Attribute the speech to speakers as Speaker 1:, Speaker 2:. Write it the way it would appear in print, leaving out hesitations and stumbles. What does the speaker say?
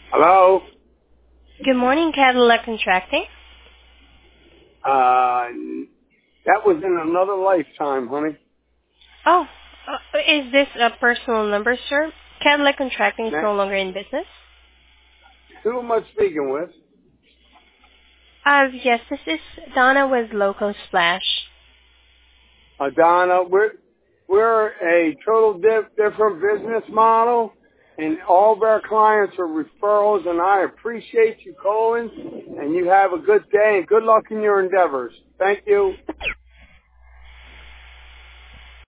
Speaker 1: Hello?
Speaker 2: Good morning, Cadillac Contracting.
Speaker 1: That was in another lifetime, honey.
Speaker 2: Oh, is this a personal number, sir? Cadillac Contracting is
Speaker 1: Now,
Speaker 2: no longer in business.
Speaker 1: who am I speaking with?
Speaker 2: Yes, this is Donna with Local Splash.
Speaker 1: Donna, we're a total different business model, and all of our clients are referrals, and I appreciate you calling, and you have a good day, and good luck in your endeavors. Thank you.